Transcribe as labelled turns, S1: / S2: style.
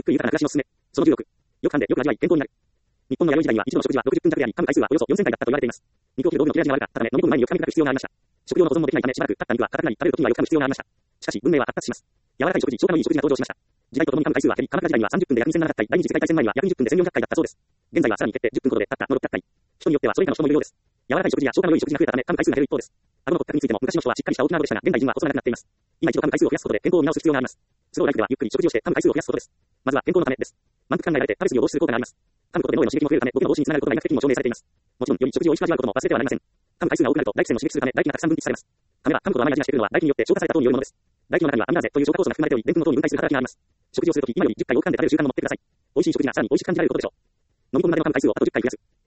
S1: くり豊かな暮らしのすすめ。その16。よく噛んでよく味わい健康になる。日本の弥生時代には一度の食事は60分弱であり、噛む回数はおよそ4000回だったと言われています。肉を切る道具の切れ味が悪かったため、飲み込む前によく噛み砕く必要がありました。食用の保存もできないため、しばらく経った肉は硬くなり、食べるときにはよく噛む必要がありました。しかし、文明は発達します。柔らかい食事、消化のいい食事が登場しました。時代とともに噛む回数は減り、鎌倉時代には30分で約2700回、第二次世界大戦前には約20分で1400回だったそうです。現在はさらに減って10分ほどでたったの600回。人によってはそれ以下の人もいるようです。柔らかい食事や消化の良い食事が増えたため、噛む回数が減る一方です。顎の骨格についても昔の人はしっかりした大きな顎でしたが、現代人は細長くなっています。今一度噛む回数を増やすことで健康を見直す必要があります。スローライフではゆっくり食事をして噛む回数を増やすことです。まずは健康のためです。満腹感が得られて食べ過ぎを防止する効果があります。噛むことで脳への刺激も増えるため、動きの防止につながることが医学的にも証明されています。もちろん、より食事を美味しく味わうことも忘れてはなりません。噛む回数が多くなると、唾液腺を刺激するため、唾液がたくさん分泌されます。噛めば噛むほど甘い味がしてくるのは、唾液によって消化された糖によるものです。唾液の中にはアミラーゼという消化酵素が含まれており、澱粉の糖に分解する働きがあります。食事をするとき、今より10回多く噛んで食べる習慣を持ってください。美味しい食事がさらに美味しく感じられることでしょう。飲み込むまでの噛む回数をあと10回増やす。